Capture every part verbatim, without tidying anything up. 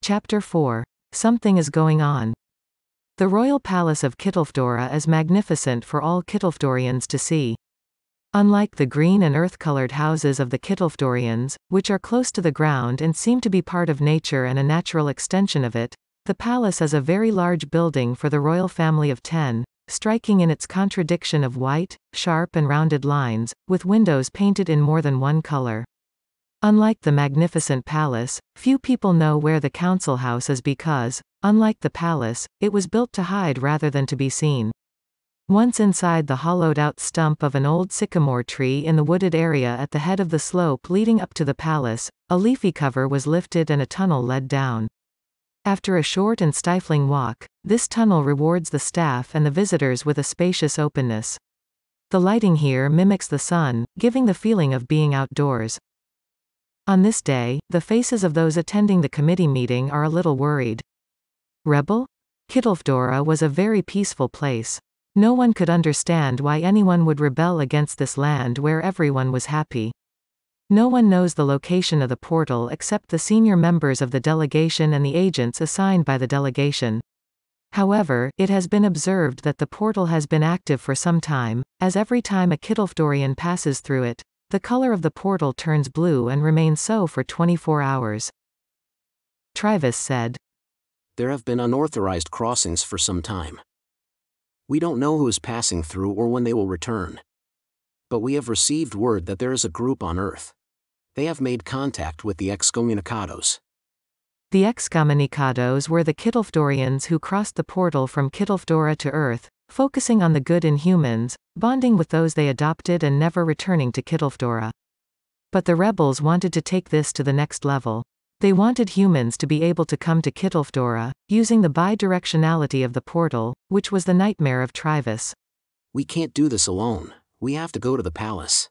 Chapter four. Something is going on. The royal palace of Kitulfdora is magnificent for all Kitulfdorians to see. Unlike the green and earth-colored houses of the Kitulfdorians, which are close to the ground and seem to be part of nature and a natural extension of it, the palace is a very large building for the royal family of ten, striking in its contradiction of white, sharp and rounded lines, with windows painted in more than one color. Unlike the magnificent palace, few people know where the council house is because, unlike the palace, it was built to hide rather than to be seen. Once inside the hollowed-out stump of an old sycamore tree in the wooded area at the head of the slope leading up to the palace, a leafy cover was lifted and a tunnel led down. After a short and stifling walk, this tunnel rewards the staff and the visitors with a spacious openness. The lighting here mimics the sun, giving the feeling of being outdoors. On this day, the faces of those attending the committee meeting are a little worried. Rebel? Kitulfdora was a very peaceful place. No one could understand why anyone would rebel against this land where everyone was happy. No one knows the location of the portal except the senior members of the delegation and the agents assigned by the delegation. However, it has been observed that the portal has been active for some time, as every time a Kitulfdorian passes through it, the color of the portal turns blue and remains so for twenty-four hours. Trivis said. There have been unauthorized crossings for some time. We don't know who is passing through or when they will return. But we have received word that there is a group on Earth. They have made contact with the excommunicados. The excommunicados were the Kitulfdorians who crossed the portal from Kitulfdora to Earth, focusing on the good in humans, bonding with those they adopted and never returning to Kitulfdora. But the rebels wanted to take this to the next level. They wanted humans to be able to come to Kitulfdora, using the bidirectionality of the portal, which was the nightmare of Trivis. We can't do this alone. We have to go to the palace.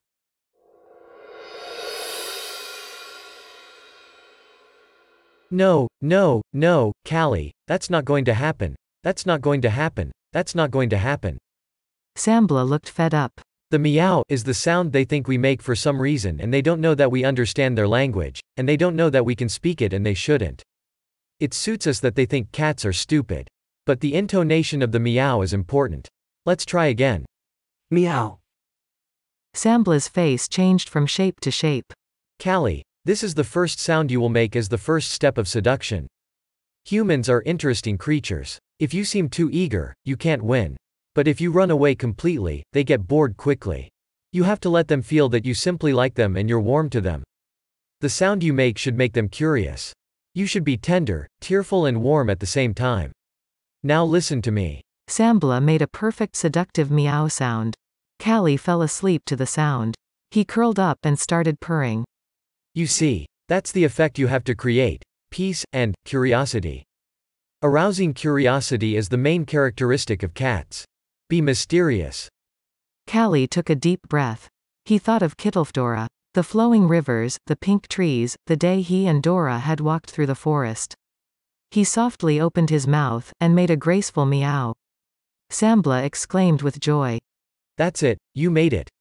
No, no, no, Callie, that's not going to happen. That's not going to happen. That's not going to happen. Sambla looked fed up. The meow is the sound they think we make for some reason and they don't know that we understand their language, and they don't know that we can speak it and they shouldn't. It suits us that they think cats are stupid. But the intonation of the meow is important. Let's try again. Meow. Sambla's face changed from shape to shape. Callie, this is the first sound you will make as the first step of seduction. Humans are interesting creatures. If you seem too eager, you can't win. But if you run away completely, they get bored quickly. You have to let them feel that you simply like them and you're warm to them. The sound you make should make them curious. You should be tender, tearful and warm at the same time. Now listen to me. Sambla made a perfect seductive meow sound. Callie fell asleep to the sound. He curled up and started purring. You see, that's the effect you have to create: peace and curiosity. Arousing curiosity is the main characteristic of cats. Be mysterious. Callie took a deep breath. He thought of Kitulfdora, the flowing rivers, the pink trees, the day he and Dora had walked through the forest. He softly opened his mouth and made a graceful meow. Sambla exclaimed with joy. That's it, you made it.